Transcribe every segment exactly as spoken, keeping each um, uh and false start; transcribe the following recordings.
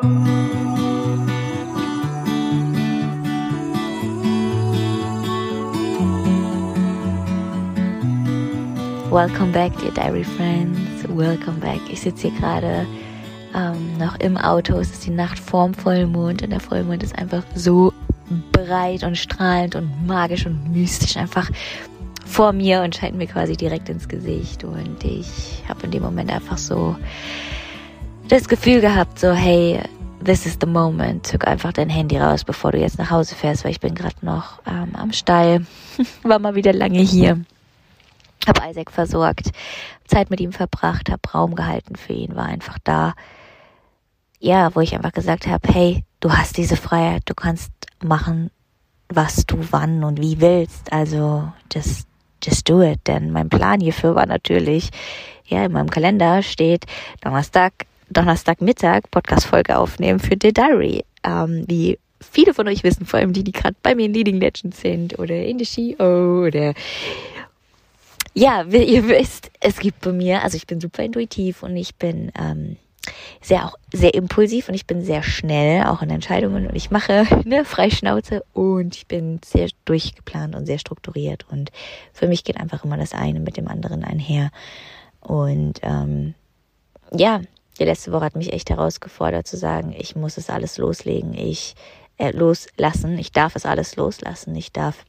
Welcome back, dear Diary Friends. Welcome back. Ich sitze hier gerade ähm, noch im Auto. Es ist die Nacht vorm Vollmond und der Vollmond ist einfach so breit und strahlend und magisch und mystisch einfach vor mir und scheint mir quasi direkt ins Gesicht. Und ich habe in dem Moment einfach so das Gefühl gehabt, so hey, this is the moment. Zück einfach dein Handy raus, bevor du jetzt nach Hause fährst, weil ich bin gerade noch ähm, am Stall. War mal wieder lange hier. Hab Isaac versorgt, Zeit mit ihm verbracht, hab Raum gehalten für ihn, war einfach da. Ja, wo ich einfach gesagt habe, hey, du hast diese Freiheit, du kannst machen, was du wann und wie willst. Also just, just do it. Denn mein Plan hierfür war natürlich, ja, in meinem Kalender steht Donnerstag, Donnerstagmittag Podcast-Folge aufnehmen für The Diary. Ähm, wie viele von euch wissen, vor allem die, die gerade bei mir in Leading Legends sind oder in the C E O oder ja, wie ihr wisst, es gibt bei mir, also ich bin super intuitiv und ich bin ähm, sehr auch sehr impulsiv und ich bin sehr schnell, auch in Entscheidungen und ich mache eine Freischnauze und ich bin sehr durchgeplant und sehr strukturiert und für mich geht einfach immer das eine mit dem anderen einher. Und ähm, ja, die letzte Woche hat mich echt herausgefordert zu sagen, ich muss es alles loslegen, ich äh, loslassen, ich darf es alles loslassen, ich darf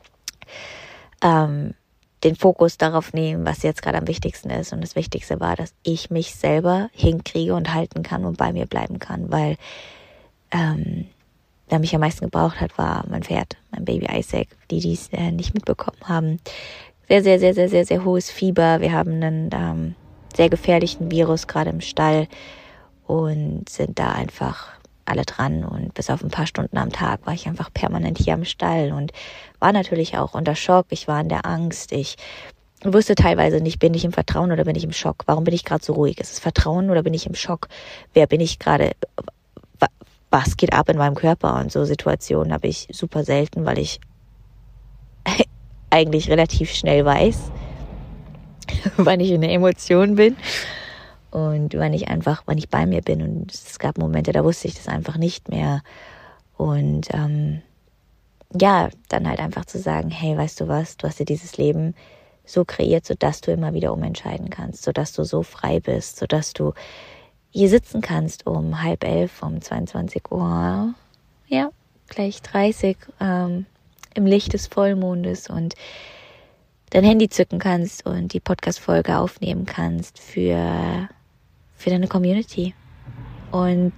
ähm, den Fokus darauf nehmen, was jetzt gerade am wichtigsten ist. Und das Wichtigste war, dass ich mich selber hinkriege und halten kann und bei mir bleiben kann, weil ähm, wer mich am meisten gebraucht hat, war mein Pferd, mein Baby Isaac, die dies äh, nicht mitbekommen haben. Sehr, sehr, sehr, sehr, sehr, sehr hohes Fieber. Wir haben einen ähm, sehr gefährlichen Virus gerade im Stall und sind da einfach alle dran und bis auf ein paar Stunden am Tag war ich einfach permanent hier am Stall und war natürlich auch unter Schock, ich war in der Angst, ich wusste teilweise nicht, bin ich im Vertrauen oder bin ich im Schock, warum bin ich gerade so ruhig, ist es Vertrauen oder bin ich im Schock, wer bin ich gerade, was geht ab in meinem Körper und so Situationen habe ich super selten, weil ich eigentlich relativ schnell weiß, wann ich in der Emotion bin. Und wenn ich einfach, wenn ich bei mir bin und es gab Momente, da wusste ich das einfach nicht mehr. Und ähm, ja, dann halt einfach zu sagen, hey, weißt du was, du hast dir dieses Leben so kreiert, sodass du immer wieder umentscheiden kannst, sodass du so frei bist, sodass du hier sitzen kannst um halb elf, um zweiundzwanzig Uhr, ja, gleich dreißig, ähm, im Licht des Vollmondes und dein Handy zücken kannst und die Podcast-Folge aufnehmen kannst für für deine Community. Und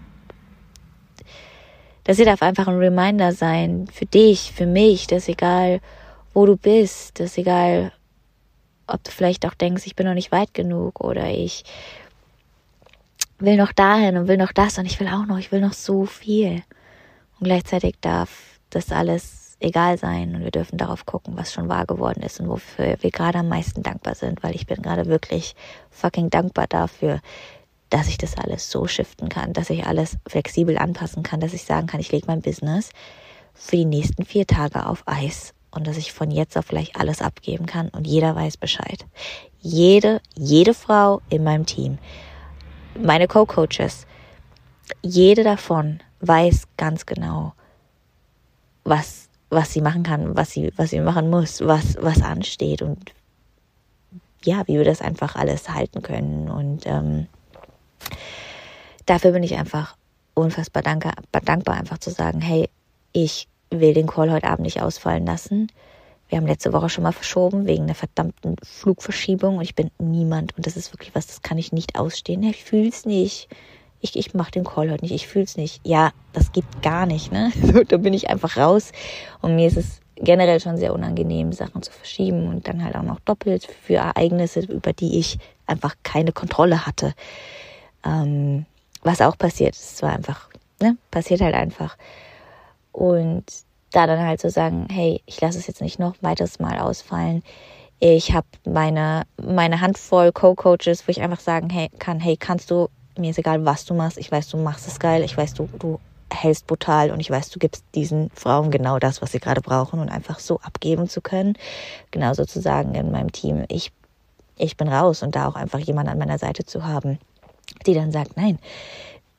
das hier darf einfach ein Reminder sein für dich, für mich, dass egal, wo du bist, dass egal, ob du vielleicht auch denkst, ich bin noch nicht weit genug oder ich will noch dahin und will noch das und ich will auch noch, ich will noch so viel. Und gleichzeitig darf das alles egal sein und wir dürfen darauf gucken, was schon wahr geworden ist und wofür wir gerade am meisten dankbar sind, weil ich bin gerade wirklich fucking dankbar dafür, dass ich das alles so shiften kann, dass ich alles flexibel anpassen kann, dass ich sagen kann, ich lege mein Business für die nächsten vier Tage auf Eis und dass ich von jetzt auf gleich alles abgeben kann und jeder weiß Bescheid. Jede, jede Frau in meinem Team, meine Co-Coaches, jede davon weiß ganz genau, was, was sie machen kann, was sie, was sie machen muss, was, was ansteht und ja, wie wir das einfach alles halten können und ähm, dafür bin ich einfach unfassbar dankbar, dankbar, einfach zu sagen, hey, ich will den Call heute Abend nicht ausfallen lassen. Wir haben letzte Woche schon mal verschoben, wegen einer verdammten Flugverschiebung und ich bin niemand und das ist wirklich was, das kann ich nicht ausstehen. Ich fühle es nicht. Ich, ich mache den Call heute nicht, ich fühle es nicht. Ja, das geht gar nicht, ne? So, da bin ich einfach raus und mir ist es generell schon sehr unangenehm, Sachen zu verschieben und dann halt auch noch doppelt für Ereignisse, über die ich einfach keine Kontrolle hatte. Ähm, was auch passiert ist, es war einfach, ne, passiert halt einfach. Und da dann halt zu so sagen, hey, ich lasse es jetzt nicht noch ein weiteres Mal ausfallen. Ich habe meine meine Handvoll Co-Coaches, wo ich einfach sagen hey, kann, hey, kannst du, mir ist egal, was du machst, ich weiß, du machst es geil, ich weiß, du, du hältst brutal und ich weiß, du gibst diesen Frauen genau das, was sie gerade brauchen und einfach so abgeben zu können. Genauso zu sagen in meinem Team, ich, ich bin raus und da auch einfach jemand an meiner Seite zu haben, die dann sagt, nein,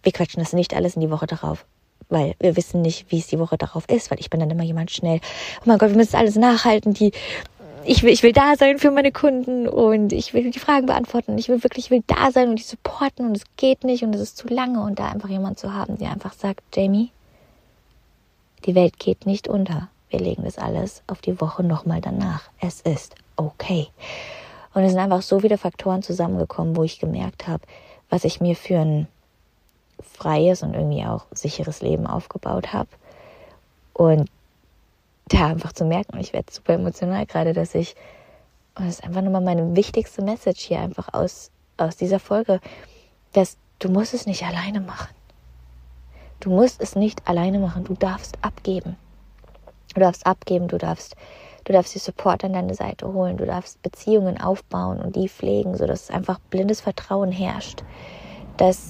wir quetschen das nicht alles in die Woche darauf. Weil wir wissen nicht, wie es die Woche darauf ist. Weil ich bin dann immer jemand schnell, oh mein Gott, wir müssen alles nachhalten. Die, ich will, ich will da sein für meine Kunden und ich will die Fragen beantworten. Ich will wirklich, ich will da sein und die supporten und es geht nicht und es ist zu lange. Und da einfach jemand zu haben, der einfach sagt, Jamie, die Welt geht nicht unter. Wir legen das alles auf die Woche nochmal danach. Es ist okay. Und es sind einfach so viele Faktoren zusammengekommen, wo ich gemerkt habe, was ich mir für ein freies und irgendwie auch sicheres Leben aufgebaut habe. Und da einfach zu merken, und ich werde super emotional gerade, dass ich, und das ist einfach nochmal meine wichtigste Message hier einfach aus, aus dieser Folge, dass du musst es nicht alleine machen. Du musst es nicht alleine machen, du darfst abgeben. Du darfst abgeben, du darfst, du darfst die Support an deine Seite holen, du darfst Beziehungen aufbauen und die pflegen, sodass einfach blindes Vertrauen herrscht. Dass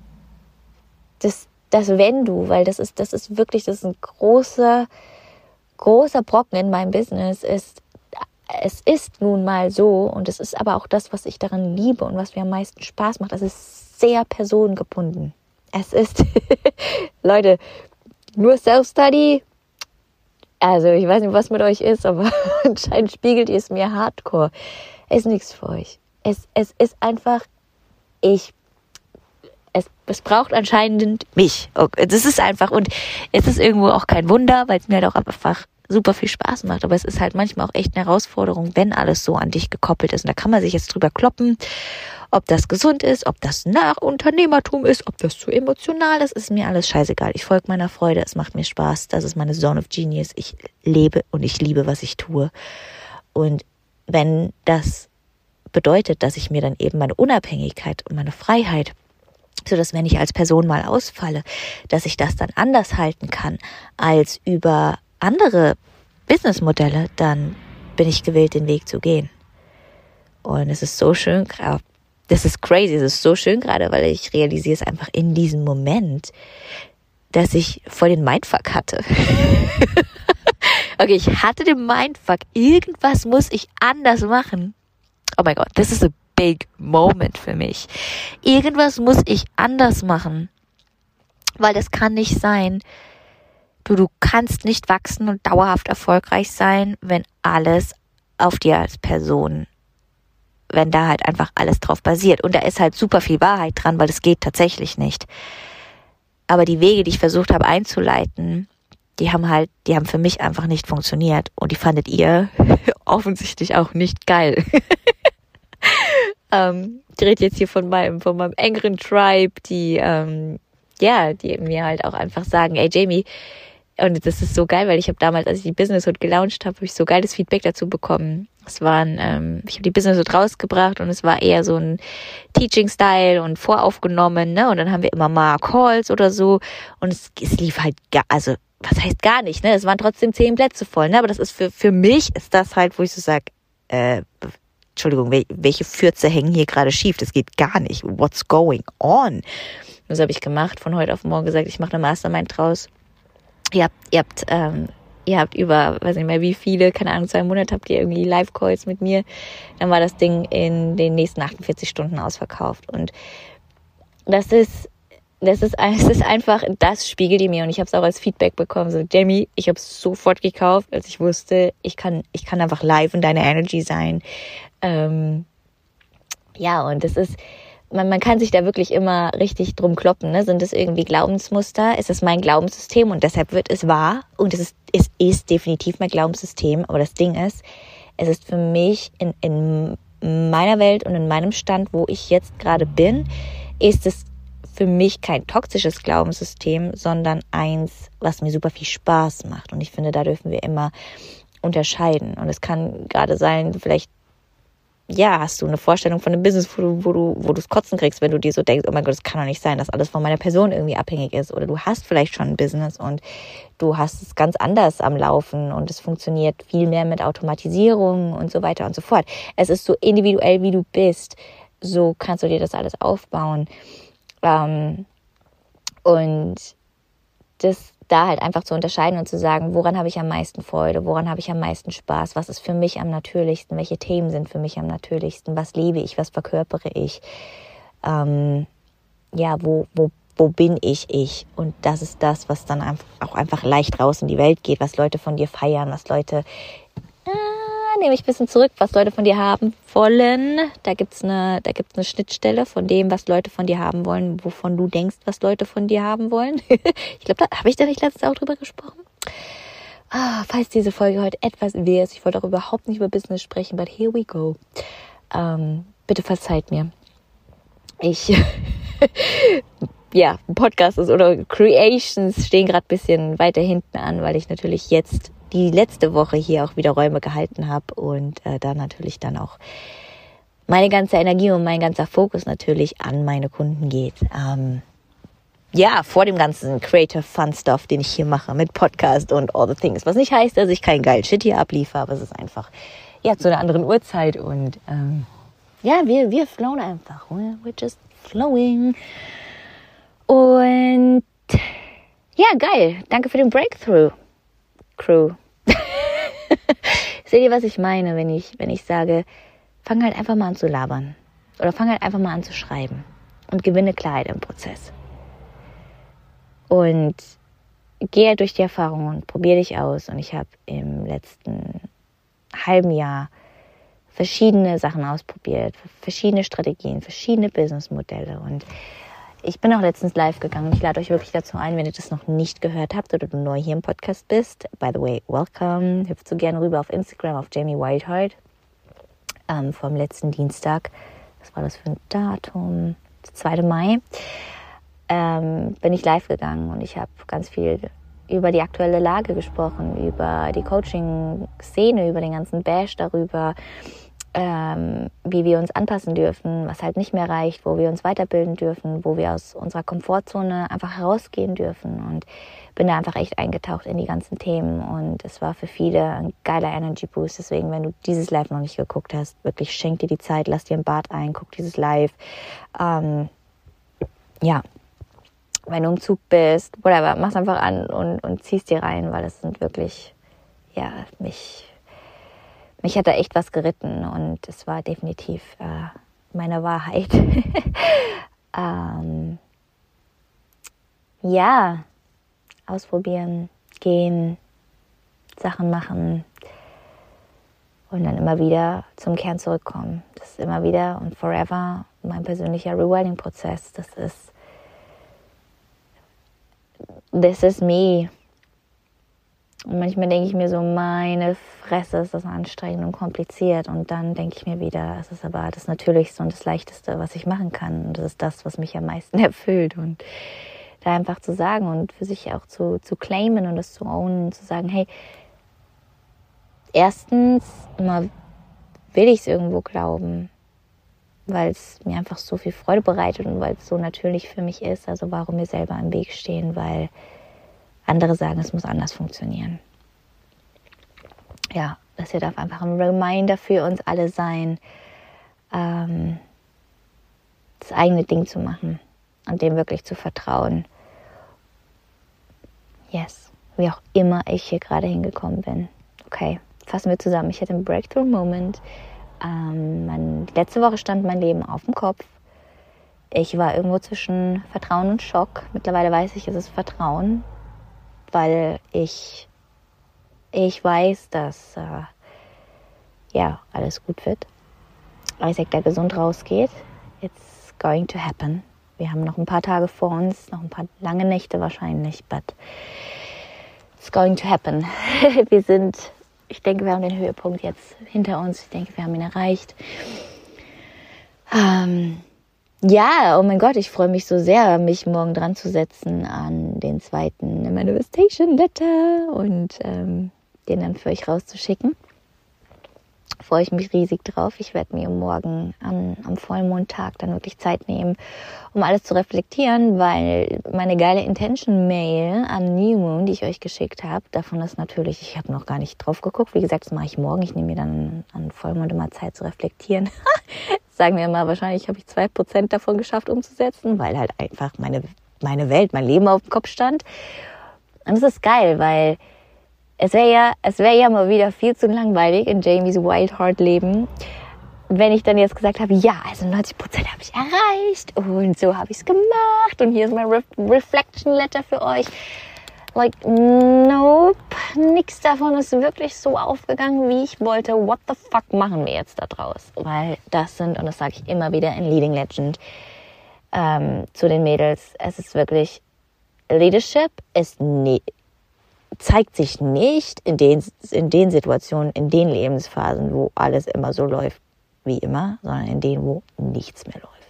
Das, das wenn du, weil das ist, das ist wirklich, das ist ein großer, großer Brocken in meinem Business, ist, es ist nun mal so und es ist aber auch das, was ich daran liebe und was mir am meisten Spaß macht, es ist sehr personengebunden. Es ist, Leute, nur Self-Study, also ich weiß nicht, was mit euch ist, aber anscheinend spiegelt ihr es mir hardcore. Ist nichts für euch. Es, es ist einfach, ich Es, es braucht anscheinend mich. Das ist einfach, und es ist irgendwo auch kein Wunder, weil es mir halt auch einfach super viel Spaß macht. Aber es ist halt manchmal auch echt eine Herausforderung, wenn alles so an dich gekoppelt ist. Und da kann man sich jetzt drüber kloppen, ob das gesund ist, ob das nach Unternehmertum ist, ob das zu emotional ist, ist mir alles scheißegal. Ich folge meiner Freude, es macht mir Spaß. Das ist meine Zone of Genius. Ich lebe und ich liebe, was ich tue. Und wenn das bedeutet, dass ich mir dann eben meine Unabhängigkeit und meine Freiheit, so dass wenn ich als Person mal ausfalle, dass ich das dann anders halten kann als über andere Businessmodelle, dann bin ich gewillt, den Weg zu gehen. Und es ist so schön, das ist crazy, es ist so schön gerade, weil ich realisiere es einfach in diesem Moment, dass ich voll den Mindfuck hatte. Okay, ich hatte den Mindfuck, irgendwas muss ich anders machen. Oh mein Gott, das ist a big moment für mich. Irgendwas muss ich anders machen, weil das kann nicht sein. Du, du kannst nicht wachsen und dauerhaft erfolgreich sein, wenn alles auf dir als Person, wenn da halt einfach alles drauf basiert. Und da ist halt super viel Wahrheit dran, weil das geht tatsächlich nicht. Aber die Wege, die ich versucht habe einzuleiten, die haben halt, die haben für mich einfach nicht funktioniert. Und die fandet ihr offensichtlich auch nicht geil. ähm, ich rede jetzt hier von meinem, von meinem engeren Tribe, die, ähm, ja, die mir halt auch einfach sagen, ey Jamie, und das ist so geil, weil ich habe damals, als ich die Business Hood gelauncht habe, habe ich so geiles Feedback dazu bekommen. Es waren, ähm, ich habe die Business Hood rausgebracht und es war eher so ein Teaching-Style und voraufgenommen, ne? Und dann haben wir immer mal Calls oder so und es, es lief halt gar, also was heißt gar nicht, ne? Es waren trotzdem zehn Plätze voll, ne? Aber das ist für für mich ist das halt, wo ich so sage, äh, Entschuldigung, welche Fürze hängen hier gerade schief? Das geht gar nicht. What's going on? Das habe ich gemacht, von heute auf morgen gesagt, ich mache eine Mastermind draus. Ihr habt, ihr habt, ähm, ihr habt über, weiß nicht mehr wie viele, keine Ahnung, zwei Monate habt ihr irgendwie Live-Calls mit mir. Dann war das Ding in den nächsten achtundvierzig Stunden ausverkauft. Und das ist, das ist, es ist einfach, das spiegelt ihr mir. Und ich habe es auch als Feedback bekommen. So, Jamie, ich habe es sofort gekauft, als ich wusste, ich kann, ich kann einfach live in deiner Energy sein. Ähm, ja, und das ist, Man, man kann sich da wirklich immer richtig drum kloppen, ne? Sind das irgendwie Glaubensmuster? Ist es mein Glaubenssystem und deshalb wird es wahr? Und es ist, es ist definitiv mein Glaubenssystem. Aber das Ding ist, es ist für mich in, in meiner Welt und in meinem Stand, wo ich jetzt gerade bin, ist es für mich kein toxisches Glaubenssystem, sondern eins, was mir super viel Spaß macht. Und ich finde, da dürfen wir immer unterscheiden. Und es kann gerade sein, vielleicht ja, hast du eine Vorstellung von einem Business, wo du, wo du, wo du es kotzen kriegst, wenn du dir so denkst, oh mein Gott, das kann doch nicht sein, dass alles von meiner Person irgendwie abhängig ist. Oder du hast vielleicht schon ein Business und du hast es ganz anders am Laufen und es funktioniert viel mehr mit Automatisierung und so weiter und so fort. Es ist so individuell, wie du bist. So kannst du dir das alles aufbauen. Ähm, und das da halt einfach zu unterscheiden und zu sagen, woran habe ich am meisten Freude, woran habe ich am meisten Spaß, was ist für mich am natürlichsten, welche Themen sind für mich am natürlichsten, was liebe ich, was verkörpere ich, ähm, ja, wo, wo wo bin ich ich? Und das ist das, was dann auch einfach leicht raus in die Welt geht, was Leute von dir feiern, was Leute, ah, nehme ich ein bisschen zurück, was Leute von dir haben wollen. Da gibt's eine, da gibt's eine Schnittstelle von dem, was Leute von dir haben wollen, wovon du denkst, was Leute von dir haben wollen. Ich glaube, da habe ich da nicht letztens auch drüber gesprochen. Ah, falls diese Folge heute etwas weh ist, ich wollte auch überhaupt nicht über Business sprechen, but here we go. Ähm, bitte verzeiht mir. Ich, ja, Podcast ist oder Creations stehen gerade ein bisschen weiter hinten an, weil ich natürlich jetzt die letzte Woche hier auch wieder Räume gehalten habe und äh, da natürlich dann auch meine ganze Energie und mein ganzer Fokus natürlich an meine Kunden geht. Ähm, ja, vor dem ganzen Creative Fun Stuff, den ich hier mache mit Podcast und all the things. Was nicht heißt, dass ich keinen geilen Shit hier abliefere, aber es ist einfach, ja, zu einer anderen Uhrzeit und ähm, ja, wir, wir flowen einfach. We're just flowing. Und ja, geil. Danke für den Breakthrough, Crew. Seht ihr, was ich meine, wenn ich, wenn ich sage, fang halt einfach mal an zu labern. Oder fang halt einfach mal an zu schreiben. Und gewinne Klarheit im Prozess. Und geh halt durch die Erfahrung und probier dich aus. Und ich habe im letzten halben Jahr verschiedene Sachen ausprobiert, verschiedene Strategien, verschiedene Businessmodelle und ich bin auch letztens live gegangen. Ich lade euch wirklich dazu ein, wenn ihr das noch nicht gehört habt oder du neu hier im Podcast bist. By the way, welcome. Hüpft so gerne rüber auf Instagram, auf Jamie Whiteheart ähm, vom letzten Dienstag. Was war das für ein Datum? zweiten Mai. Ähm, bin ich live gegangen und ich habe ganz viel über die aktuelle Lage gesprochen, über die Coaching-Szene, über den ganzen Bash darüber, ähm, wie wir uns anpassen dürfen, was halt nicht mehr reicht, wo wir uns weiterbilden dürfen, wo wir aus unserer Komfortzone einfach herausgehen dürfen und bin da einfach echt eingetaucht in die ganzen Themen und es war für viele ein geiler Energy Boost, deswegen, wenn du dieses Live noch nicht geguckt hast, wirklich schenk dir die Zeit, lass dir ein Bad ein, guck dieses Live, ähm, ja, wenn du im Zug bist, whatever, mach's einfach an und, und ziehst dir rein, weil es sind wirklich, ja, mich, mich hat da echt was geritten und es war definitiv äh, meine Wahrheit. ähm, ja, ausprobieren, gehen, Sachen machen und dann immer wieder zum Kern zurückkommen. Das ist immer wieder und forever mein persönlicher Rewilding-Prozess. Das ist This is me. Und manchmal denke ich mir so, meine Fresse, ist das anstrengend und kompliziert. Und dann denke ich mir wieder, es ist aber das Natürlichste und das Leichteste, was ich machen kann. Und das ist das, was mich am meisten erfüllt. Und da einfach zu sagen und für sich auch zu, zu claimen und das zu ownen und zu sagen, hey, erstens immer will ich es irgendwo glauben, weil es mir einfach so viel Freude bereitet und weil es so natürlich für mich ist. Also warum mir selber im Weg stehen, weil andere sagen, es muss anders funktionieren. Ja, das hier darf einfach ein Reminder für uns alle sein, ähm, das eigene Ding zu machen und dem wirklich zu vertrauen. Yes, wie auch immer ich hier gerade hingekommen bin. Okay, fassen wir zusammen. Ich hatte einen Breakthrough-Moment. Ähm, mein, letzte Woche stand mein Leben auf dem Kopf. Ich war irgendwo zwischen Vertrauen und Schock. Mittlerweile weiß ich, es ist Vertrauen, weil ich, ich weiß, dass äh, ja, alles gut wird. Isaac da gesund rausgeht. It's going to happen. Wir haben noch ein paar Tage vor uns, noch ein paar lange Nächte wahrscheinlich, but it's going to happen. Wir sind... Ich denke, wir haben den Höhepunkt jetzt hinter uns. Ich denke, wir haben ihn erreicht. Ähm, ja, oh mein Gott, ich freue mich so sehr, mich morgen dran zu setzen an den zweiten Manifestation Letter und ähm, den dann für euch rauszuschicken. Freue ich mich riesig drauf. Ich werde mir morgen am, am Vollmondtag dann wirklich Zeit nehmen, um alles zu reflektieren, weil meine geile Intention-Mail an New Moon, die ich euch geschickt habe, davon ist natürlich, ich habe noch gar nicht drauf geguckt. Wie gesagt, das mache ich morgen. Ich nehme mir dann an Vollmond immer Zeit zu reflektieren. Sagen wir mal, wahrscheinlich habe ich zwei Prozent davon geschafft umzusetzen, weil halt einfach meine, meine Welt, mein Leben auf dem Kopf stand. Und das ist geil, weil Es wäre ja, es wäre ja mal wieder viel zu langweilig in Jamies Whiteheart Leben, wenn ich dann jetzt gesagt habe, ja, also neunzig Prozent habe ich erreicht und so habe ich es gemacht und hier ist mein Re- Reflection Letter für euch. Like, nope, nichts davon ist wirklich so aufgegangen, wie ich wollte. What the fuck machen wir jetzt da draus? Weil das sind, und das sage ich immer wieder in Leading Legend ähm, zu den Mädels, es ist wirklich, Leadership ist nie, zeigt sich nicht in den, in den Situationen, in den Lebensphasen, wo alles immer so läuft wie immer, sondern in denen, wo nichts mehr läuft.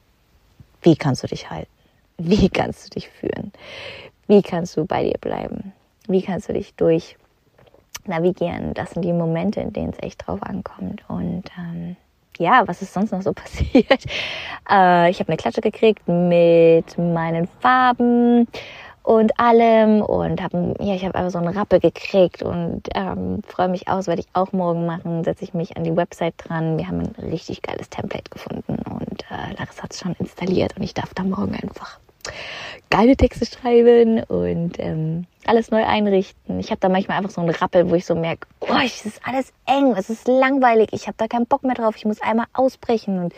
Wie kannst du dich halten? Wie kannst du dich führen? Wie kannst du bei dir bleiben? Wie kannst du dich durch navigieren? Das sind die Momente, in denen es echt drauf ankommt. Und ähm, ja, was ist sonst noch so passiert? Äh, ich habe eine Klatsche gekriegt mit meinen Farben und allem und habe ja, ich habe einfach so einen Rappel gekriegt und ähm, freue mich aus, werde ich auch morgen machen, setze ich mich an die Website dran. Wir haben ein richtig geiles Template gefunden und äh, Larissa hat es schon installiert und ich darf da morgen einfach geile Texte schreiben und ähm, alles neu einrichten. Ich habe da manchmal einfach so einen Rappel, wo ich so merke, oh, es ist alles eng, es ist langweilig, ich habe da keinen Bock mehr drauf, ich muss einmal ausbrechen und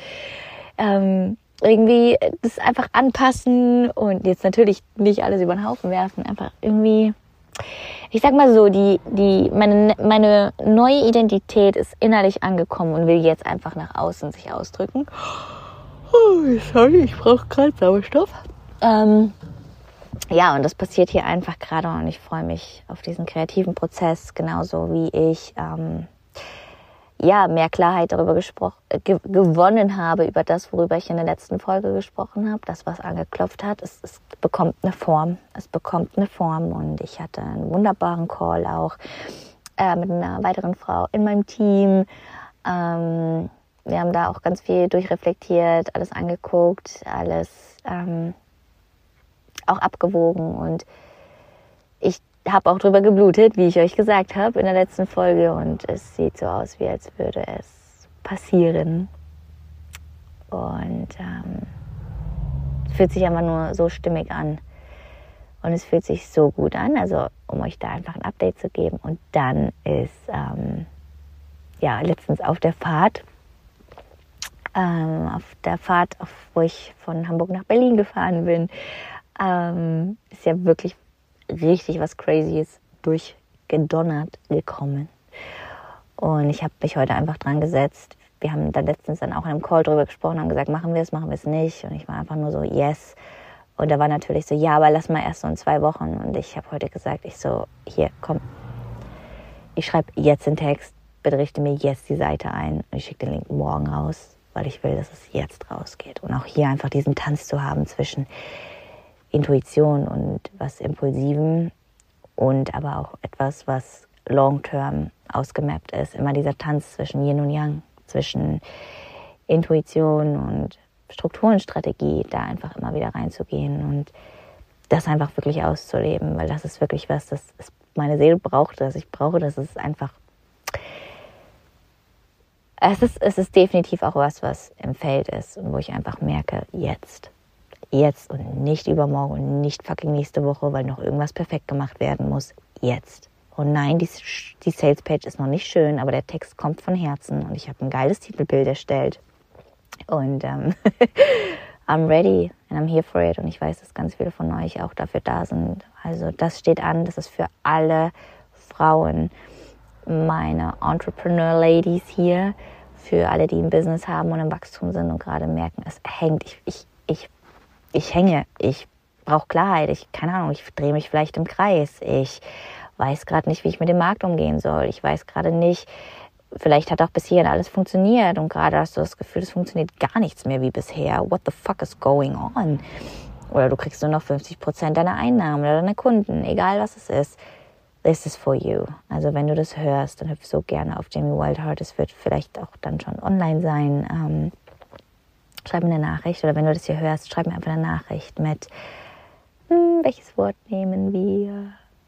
ähm, irgendwie das einfach anpassen und jetzt natürlich nicht alles über den Haufen werfen, einfach irgendwie, ich sag mal so, die, die, meine, meine neue Identität ist innerlich angekommen und will jetzt einfach nach außen sich ausdrücken. Oh, sorry, ich brauche gerade Sauerstoff. Ähm, ja, und das passiert hier einfach gerade und ich freue mich auf diesen kreativen Prozess, genauso wie ich ähm, ja, mehr Klarheit darüber gesprochen, ge- gewonnen habe, über das, worüber ich in der letzten Folge gesprochen habe. Das, was angeklopft hat, es, es bekommt eine Form. Es bekommt eine Form und ich hatte einen wunderbaren Call auch äh, mit einer weiteren Frau in meinem Team. Ähm, wir haben da auch ganz viel durchreflektiert, alles angeguckt, alles ähm, auch abgewogen und ich habe auch drüber geblutet, wie ich euch gesagt habe in der letzten Folge und es sieht so aus, wie als würde es passieren und ähm, es fühlt sich einfach nur so stimmig an und es fühlt sich so gut an, also um euch da einfach ein Update zu geben und dann ist ähm, ja letztens auf der Fahrt ähm, auf der Fahrt, auf, wo ich von Hamburg nach Berlin gefahren bin, ähm, ist ja wirklich richtig was Crazyes durchgedonnert gekommen. Und ich habe mich heute einfach dran gesetzt. Wir haben da letztens dann auch in einem Call drüber gesprochen, haben gesagt, machen wir es, machen wir es nicht. Und ich war einfach nur so, yes. Und da war natürlich so, ja, aber lass mal erst so in zwei Wochen. Und ich habe heute gesagt, ich so, hier, komm. Ich schreibe jetzt den Text, bitte richte mir jetzt die Seite ein. Und ich schicke den Link morgen raus, weil ich will, dass es jetzt rausgeht. Und auch hier einfach diesen Tanz zu haben zwischen Intuition und was Impulsivem und aber auch etwas, was long-term ausgemappt ist. Immer dieser Tanz zwischen Yin und Yang, zwischen Intuition und Struktur und Strategie, da einfach immer wieder reinzugehen und das einfach wirklich auszuleben, weil das ist wirklich was, das ist, meine Seele braucht das. Ich brauche das. Es ist einfach, es ist, es ist definitiv auch was, was im Feld ist und wo ich einfach merke, jetzt. Jetzt und nicht übermorgen und nicht fucking nächste Woche, weil noch irgendwas perfekt gemacht werden muss. Jetzt. Und nein, die, die Salespage ist noch nicht schön, aber der Text kommt von Herzen und ich habe ein geiles Titelbild erstellt. Und ähm, I'm ready and I'm here for it. Und ich weiß, dass ganz viele von euch auch dafür da sind. Also das steht an, das ist für alle Frauen, meine Entrepreneur-Ladies hier, für alle, die ein Business haben und im Wachstum sind und gerade merken, es hängt. Ich, ich, ich Ich hänge, ich brauche Klarheit, ich, keine Ahnung, ich drehe mich vielleicht im Kreis, ich weiß gerade nicht, wie ich mit dem Markt umgehen soll, ich weiß gerade nicht, vielleicht hat auch bis hierhin alles funktioniert und gerade hast du das Gefühl, es funktioniert gar nichts mehr wie bisher, what the fuck is going on? Oder du kriegst nur noch fünfzig Prozent deiner Einnahmen oder deiner Kunden, egal was es ist, this is for you. Also wenn du das hörst, dann hüpf so gerne auf Jamie Wildheart, es wird vielleicht auch dann schon online sein, ähm, schreib mir eine Nachricht oder wenn du das hier hörst, schreib mir einfach eine Nachricht mit, hm, welches Wort nehmen wir?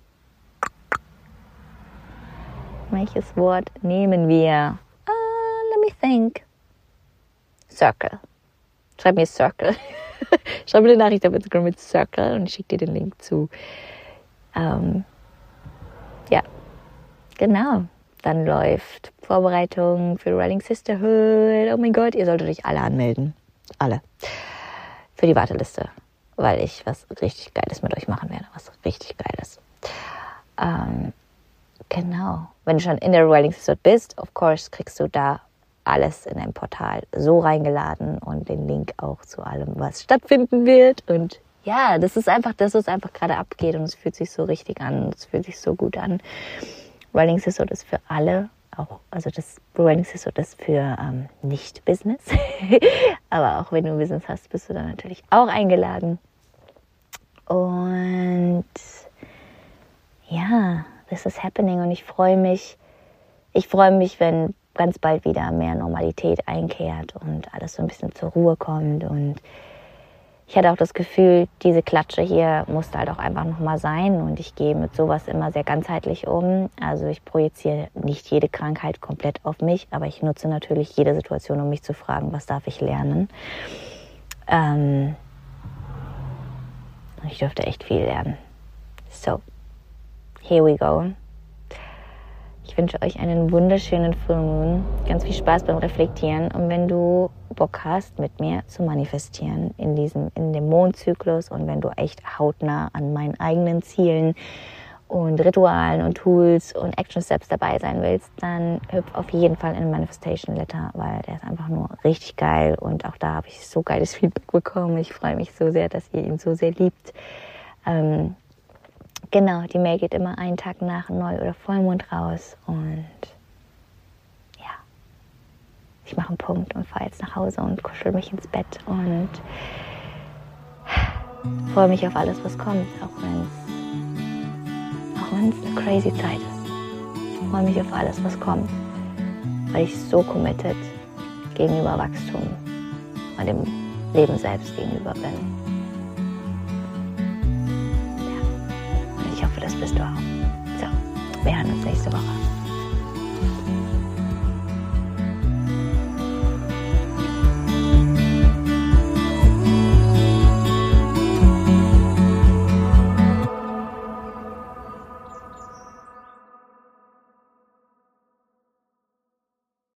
Welches Wort nehmen wir? Uh, let me think. Circle. Schreib mir Circle. Schreib mir eine Nachricht auf Instagram mit Circle und ich schicke dir den Link zu. Ähm, ja, genau. dann läuft. Vorbereitung für Rolling Sisterhood. Oh mein Gott, ihr solltet euch alle anmelden. Alle. Für die Warteliste. Weil ich was richtig Geiles mit euch machen werde. Was richtig Geiles. Ähm, genau. Wenn du schon in der Rolling Sisterhood bist, of course, kriegst du da alles in dein Portal so reingeladen und den Link auch zu allem, was stattfinden wird. Und ja, das ist einfach, dass es einfach gerade abgeht und es fühlt sich so richtig an. Es fühlt sich so gut an. Rolling Sisterhood ist für alle auch, also das Rolling Sisterhood ist für ähm, Nicht-Business. Aber auch wenn du Business hast, bist du dann natürlich auch eingeladen. Und ja, this is happening und ich freue mich, ich freue mich, wenn ganz bald wieder mehr Normalität einkehrt und alles so ein bisschen zur Ruhe kommt. Und ich hatte auch das Gefühl, diese Klatsche hier musste halt auch einfach nochmal sein und ich gehe mit sowas immer sehr ganzheitlich um. Also ich projiziere nicht jede Krankheit komplett auf mich, aber ich nutze natürlich jede Situation, um mich zu fragen, was darf ich lernen. Ähm ich durfte echt viel lernen. So, here we go. Ich wünsche euch einen wunderschönen Full Moon, ganz viel Spaß beim Reflektieren und wenn du Bock hast, mit mir zu manifestieren in diesem, in dem Mondzyklus und wenn du echt hautnah an meinen eigenen Zielen und Ritualen und Tools und Action Steps dabei sein willst, dann hüpf auf jeden Fall in den Manifestation Letter, weil der ist einfach nur richtig geil und auch da habe ich so geiles Feedback bekommen. Ich freue mich so sehr, dass ihr ihn so sehr liebt. Ähm, Genau, die Mail geht immer einen Tag nach Neu- oder Vollmond raus und ja, ich mache einen Punkt und fahre jetzt nach Hause und kuschel mich ins Bett und freue mich auf alles, was kommt, auch wenn es auch wenn es eine crazy Zeit ist. Ich freue mich auf alles, was kommt, weil ich so committed gegenüber Wachstum und dem Leben selbst gegenüber bin. Ich hoffe, das bist du auch. So, wir hören uns nächste Woche.